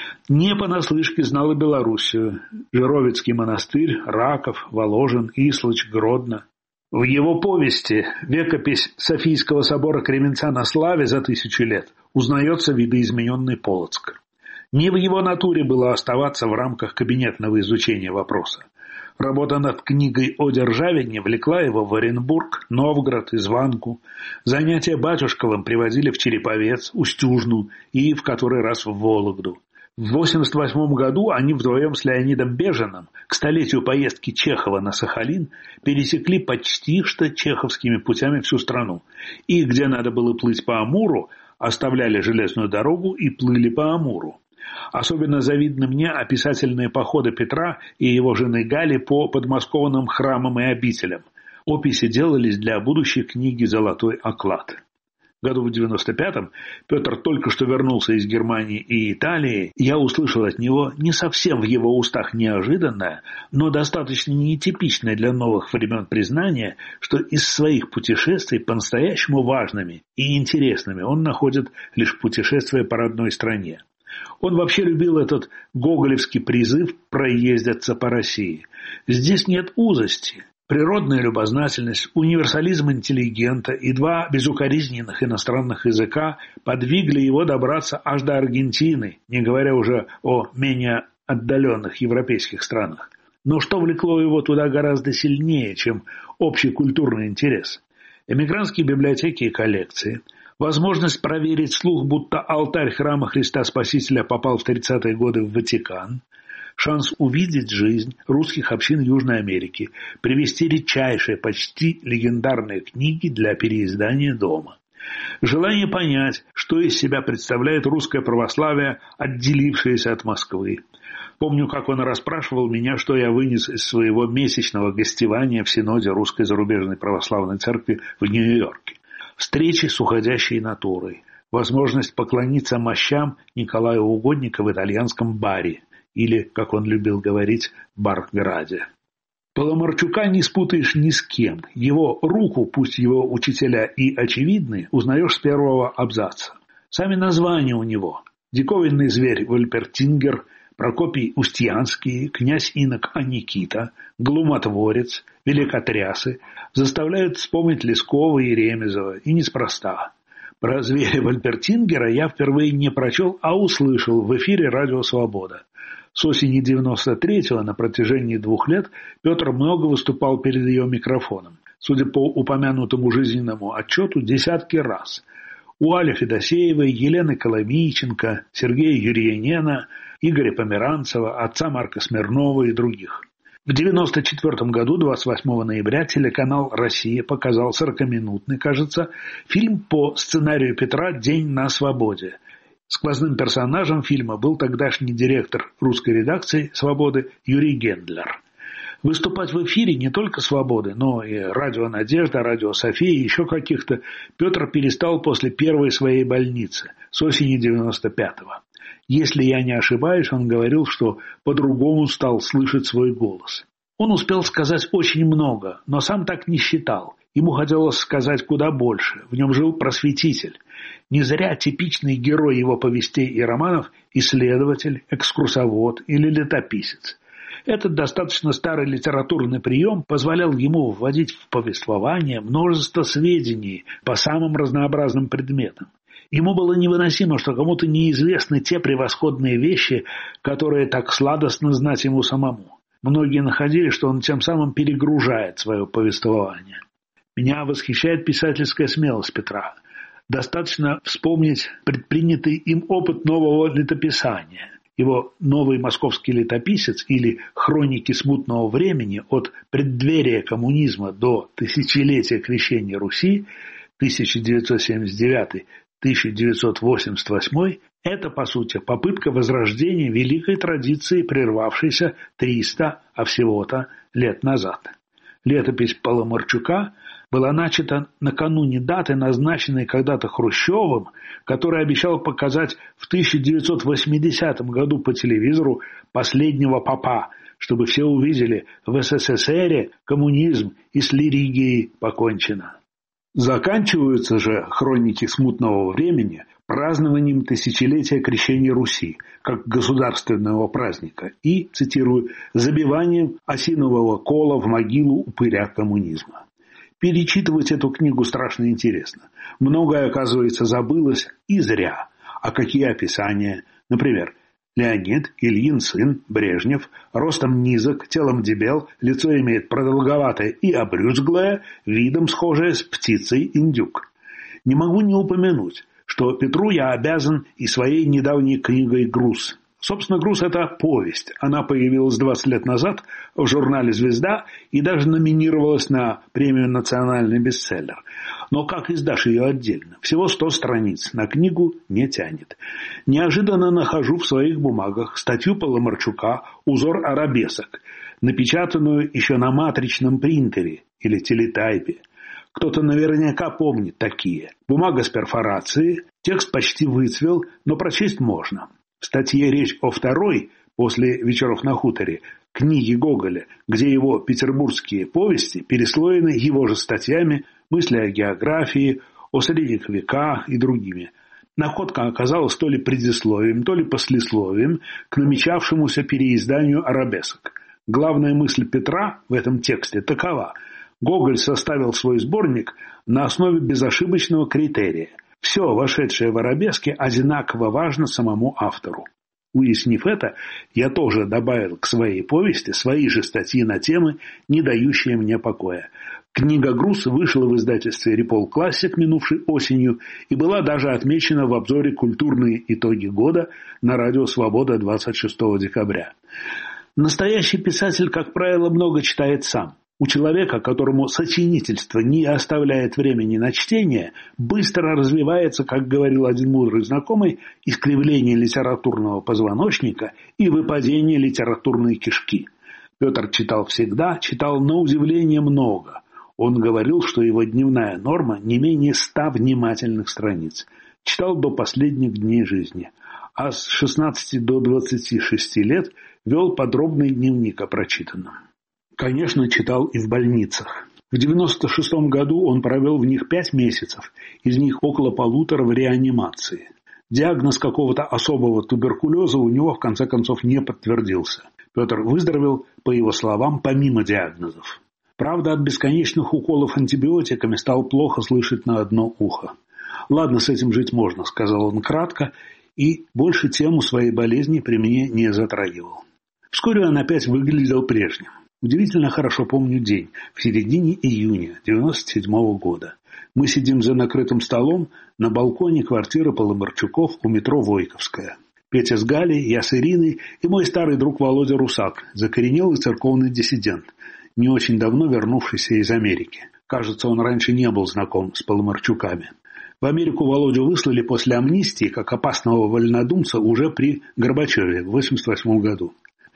[SPEAKER 4] Не понаслышке знал и Белоруссию, Жировицкий монастырь, Раков, Воложин, Ислыч, Гродно. В его повести «Векопись Софийского собора Кременца на славе за 1000 лет» узнается видоизмененный Полоцк. Не в его натуре было оставаться в рамках кабинетного изучения вопроса. Работа над книгой о Державине влекла его в Оренбург, Новгород, Изванку. Занятия Батюшковым приводили в Череповец, Устюжну и в который раз в Вологду. В 1988 году они вдвоем с Леонидом Бежиным к столетию поездки Чехова на Сахалин пересекли почти что чеховскими путями всю страну. И где надо было плыть по Амуру, оставляли железную дорогу и плыли по Амуру. Особенно завидны мне описательные походы Петра и его жены Гали по подмосковным храмам и обителям. Описи делались для будущей книги «Золотой оклад». Году в 95-м Петр только что вернулся из Германии и Италии, и я услышал от него не совсем в его устах неожиданное, но достаточно нетипичное для новых времен признание, что из своих путешествий по-настоящему важными и интересными он находит лишь путешествия по родной стране. Он вообще любил этот гоголевский призыв проездиться по России. Здесь нет узости. Природная любознательность, универсализм интеллигента и 2 безукоризненных иностранных языка подвигли его добраться аж до Аргентины, не говоря уже о менее отдаленных европейских странах. Но что влекло его туда гораздо сильнее, чем общий культурный интерес? Эмигрантские библиотеки и коллекции, возможность проверить слух, будто алтарь храма Христа Спасителя попал в 30-е годы в Ватикан, шанс увидеть жизнь русских общин Южной Америки, привезти редчайшие, почти легендарные книги для переиздания дома. Желание понять, что из себя представляет русское православие, отделившееся от Москвы. Помню, как он расспрашивал меня, что я вынес из своего месячного гостевания в Синоде Русской зарубежной православной церкви в Нью-Йорке. Встречи с уходящей натурой, возможность поклониться мощам Николая Угодника в итальянском баре, или, как он любил говорить, Барграде. Паламарчука не спутаешь ни с кем. Его руку, пусть его учителя и очевидны, узнаешь с первого абзаца. Сами названия у него: диковинный зверь Вольпертингер, Прокопий Устьянский, князь инок Аникита, глумотворец, великотрясы заставляют вспомнить Лескова и Ремезова, и неспроста. Про зверя Вольпертингера я впервые не прочел, а услышал в эфире «Радио Свобода». С осени 93-го на протяжении 2 лет Петр много выступал перед ее микрофоном. Судя по упомянутому жизненному отчету, десятки раз. У Али Федосеевой, Елены Коломийченко, Сергея Юрьянена, Игоря Померанцева, отца Марка Смирнова и других. В 1994 году, 28 ноября, телеканал «Россия» показал 40-минутный, кажется, фильм по сценарию Петра «День на свободе». Сквозным персонажем фильма был тогдашний директор русской редакции «Свободы» Юрий Гендлер. Выступать в эфире не только «Свободы», но и «Радио Надежда», «Радио София» и еще каких-то Петр перестал после первой своей больницы с осени 95-го. Если я не ошибаюсь, он говорил, что по-другому стал слышать свой голос. Он успел сказать очень много, но сам так не считал. Ему хотелось сказать куда больше. В нем жил просветитель. Не зря типичный герой его повестей и романов – исследователь, экскурсовод или летописец. Этот достаточно старый литературный прием позволял ему вводить в повествование множество сведений по самым разнообразным предметам. Ему было невыносимо, что кому-то неизвестны те превосходные вещи, которые так сладостно знать ему самому. Многие находили, что он тем самым перегружает свое повествование. Меня восхищает писательская смелость Петра. Достаточно вспомнить предпринятый им опыт нового летописания. Его «Новый московский летописец» или «Хроники смутного времени» от преддверия коммунизма до тысячелетия крещения Руси 1979-1988 – это, по сути, попытка возрождения великой традиции, прервавшейся 300, а всего-то лет назад. Летопись Паламарчука была начата накануне даты, назначенной когда-то Хрущевым, который обещал показать в 1980 году по телевизору «Последнего попа», чтобы все увидели: в СССР коммунизм и с религией покончено. Заканчиваются же хроники смутного времени празднованием тысячелетия крещения Руси как государственного праздника и, цитирую, забиванием осинового кола в могилу упыря коммунизма. Перечитывать эту книгу страшно интересно. Многое, оказывается, забылось и зря. А какие описания? Например, Леонид, Ильин сын, Брежнев, ростом низок, телом дебел, лицо имеет продолговатое и обрюзглое, видом схожее с птицей индюк. Не могу не упомянуть, что Петру я обязан и своей недавней книгой «Груз». Собственно, «Груз» — это повесть. Она появилась 20 лет назад в журнале «Звезда» и даже номинировалась на премию «Национальный бестселлер». Но как издашь ее отдельно? Всего 100 страниц. На книгу не тянет. Неожиданно нахожу в своих бумагах статью Паламарчука «Узор арабесок», напечатанную еще на матричном принтере или телетайпе. Кто-то наверняка помнит такие. Бумага с перфорацией, текст почти выцвел, но прочесть можно. В статье речь о второй, после «Вечеров на хуторе», книге Гоголя, где его петербургские повести переслоены его же статьями «Мысли о географии», о средних веках и другими. Находка оказалась то ли предисловием, то ли послесловием к намечавшемуся переизданию арабесок. Главная мысль Петра в этом тексте такова: Гоголь составил свой сборник на основе безошибочного критерия. Все, вошедшее в арабески, одинаково важно самому автору. Уяснив это, я тоже добавил к своей повести свои же статьи на темы, не дающие мне покоя. Книга «Груз» вышла в издательстве «Репол Классик» минувшей осенью и была даже отмечена в обзоре «Культурные итоги года» на радио «Свобода» 26 декабря. Настоящий писатель, как правило, много читает сам. У человека, которому сочинительство не оставляет времени на чтение, быстро развивается, как говорил один мудрый знакомый, искривление литературного позвоночника и выпадение литературной кишки. Петр читал всегда, читал на удивление много. Он говорил, что его дневная норма не менее 100 внимательных страниц. Читал до последних дней жизни. А с 16 до 26 лет вел подробный дневник о прочитанном. Конечно, читал и в больницах. В 1996 году он провел в них 5 месяцев, из них около 1,5 в реанимации. Диагноз какого-то особого туберкулеза у него в конце концов не подтвердился. Петр выздоровел, по его словам, помимо диагнозов. Правда, от бесконечных уколов антибиотиками стал плохо слышать на одно ухо. «Ладно, с этим жить можно», — сказал он кратко, и больше тему своей болезни при мне не затрагивал. Вскоре он опять выглядел прежним. Удивительно хорошо помню день, в середине июня 1997 года. Мы сидим за накрытым столом на балконе квартиры Паломарчуков у метро Войковская. Петя с Галей, я с Ириной и мой старый друг Володя Русак, закоренелый церковный диссидент, не очень давно вернувшийся из Америки. Кажется, он раньше не был знаком с Паломарчуками. В Америку Володю выслали после амнистии как опасного вольнодумца уже при Горбачеве в 1988 году.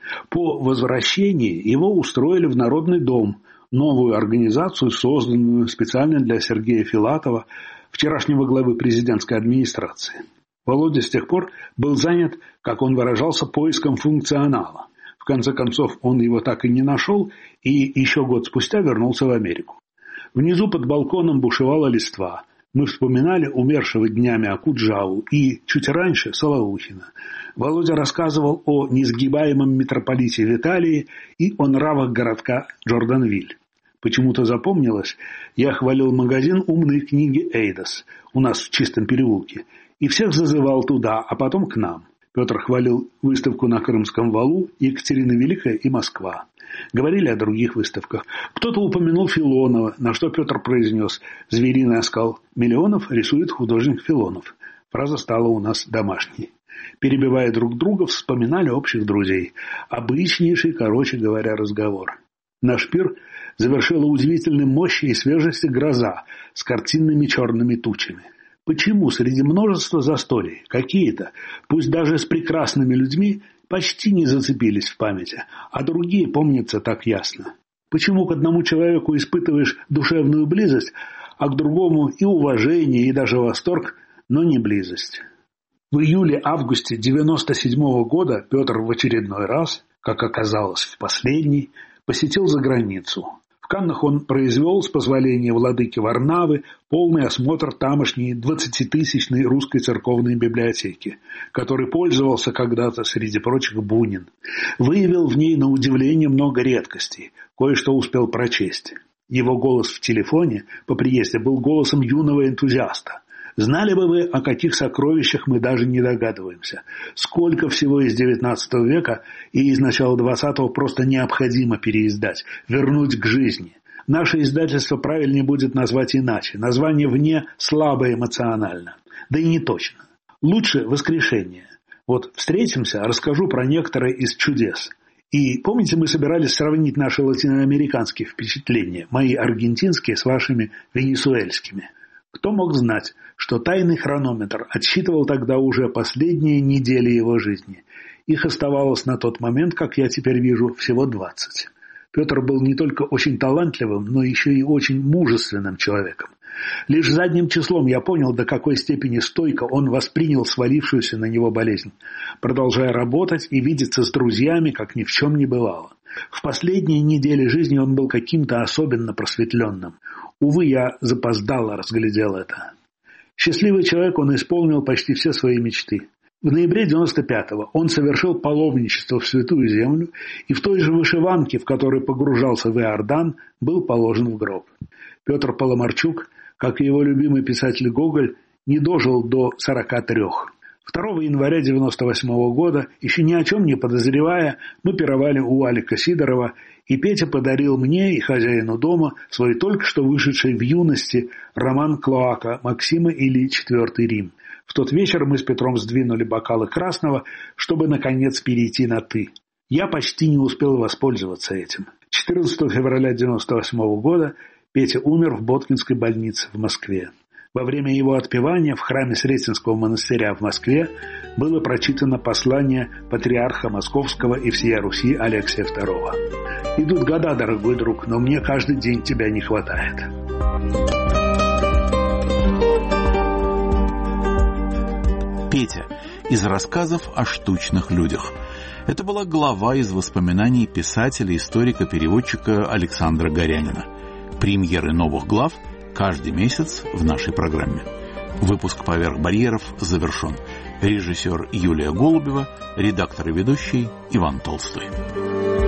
[SPEAKER 4] По возвращении его устроили в Народный дом, новую организацию, созданную специально для Сергея Филатова, вчерашнего главы президентской администрации. Володя с тех пор был занят, как он выражался, поиском функционала. В конце концов, он его так и не нашел, и еще год спустя вернулся в Америку. Внизу под балконом бушевала листва. Мы вспоминали умершего днями Окуджаву и, чуть раньше, Солоухина. Володя рассказывал о несгибаемом митрополите Виталии и о нравах городка Джорданвиль. Почему-то запомнилось, я хвалил магазин «Умные книги Эйдос» у нас в Чистом переулке, и всех зазывал туда, а потом к нам. Петр хвалил выставку на Крымском валу, Екатерина Великая и Москва. Говорили о других выставках. Кто-то упомянул Филонова, на что Петр произнес: «Звериный оскал миллионов рисует художник Филонов». Фраза стала у нас домашней. Перебивая друг друга, вспоминали общих друзей. Обычнейший, короче говоря, разговор. Наш пир завершила удивительной мощи и свежести гроза с картинными черными тучами. Почему среди множества застолий какие-то, пусть даже с прекрасными людьми, почти не зацепились в памяти, а другие помнятся так ясно? Почему к одному человеку испытываешь душевную близость, а к другому и уважение, и даже восторг, но не близость? В июле-августе 1997 года Петр в очередной раз, как оказалось в последний, посетил заграницу. В Каннах он произвел, с позволения владыки Варнавы, полный осмотр тамошней 20-тысячной русской церковной библиотеки, которой пользовался когда-то, среди прочих, Бунин. Выявил в ней, на удивление, много редкостей, кое-что успел прочесть. Его голос в телефоне по приезде был голосом юного энтузиаста. Знали бы вы, о каких сокровищах мы даже не догадываемся. Сколько всего из XIX века и из начала XX просто необходимо переиздать, вернуть к жизни. Наше издательство правильнее будет назвать иначе. Название вне слабо эмоционально. Да и не точно. Лучше воскрешение. Вот встретимся, расскажу про некоторые из чудес. И помните, мы собирались сравнить наши латиноамериканские впечатления, мои аргентинские с вашими венесуэльскими. Кто мог знать, что тайный хронометр отсчитывал тогда уже последние недели его жизни. Их оставалось на тот момент, как я теперь вижу, всего 20. Петр был не только очень талантливым, но еще и очень мужественным человеком. Лишь задним числом я понял, до какой степени стойко он воспринял свалившуюся на него болезнь, продолжая работать и видеться с друзьями, как ни в чем не бывало. В последние недели жизни он был каким-то особенно просветленным. Увы, я запоздало разглядел это. Счастливый человек, он исполнил почти все свои мечты. В ноябре 95-го он совершил паломничество в Святую Землю и в той же вышиванке, в которой погружался в Иордан, был положен в гроб. Петр Паломарчук, как и его любимый писатель Гоголь, не дожил до 43. 2 января 1998 года, еще ни о чем не подозревая, мы пировали у Алика Сидорова, и Петя подарил мне и хозяину дома свой только что вышедший в юности роман Клоака Максима или «Четвертый Рим». В тот вечер мы с Петром сдвинули бокалы красного, чтобы, наконец, перейти на «ты». Я почти не успел воспользоваться этим. 14 февраля 1998 года Петя умер в Боткинской больнице в Москве. Во время его отпевания в храме Сретенского монастыря в Москве было прочитано послание патриарха Московского и всея Руси Алексия II. «Идут года, дорогой друг, но мне каждый день тебя не хватает».
[SPEAKER 1] Петя из рассказов о штучных людях. Это была глава из воспоминаний писателя, историка, переводчика Александра Горянина. Премьеры новых глав каждый месяц в нашей программе. Выпуск «Поверх барьеров» завершен. Режиссер Юлия Голубева, редактор и ведущий Иван Толстой.